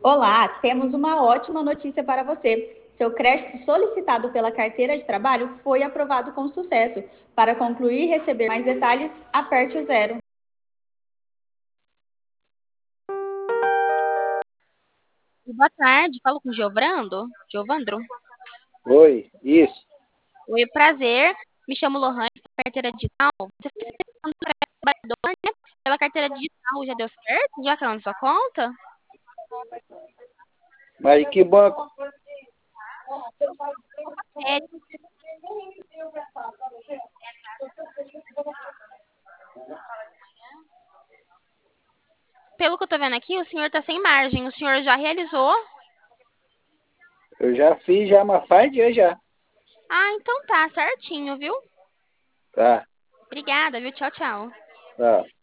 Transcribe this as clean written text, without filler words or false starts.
Olá, temos uma ótima notícia para você. Seu crédito solicitado pela carteira de trabalho foi aprovado com sucesso. Para concluir e receber mais detalhes, aperte o zero. Boa tarde, falo com o Giovando. Giovandro. Oi, isso. Oi, prazer. Me chamo Lohane, carteira digital. Você fez um trabalhador, né? Pela carteira digital, já deu certo? Já caiu na sua conta? Mas que banco? É, pelo que eu tô vendo aqui, o senhor tá sem margem. O senhor já realizou? Eu já fiz já uma faz dia já. Ah, então tá, certinho, viu? Tá, Obrigada, viu? Tchau, tchau. tá.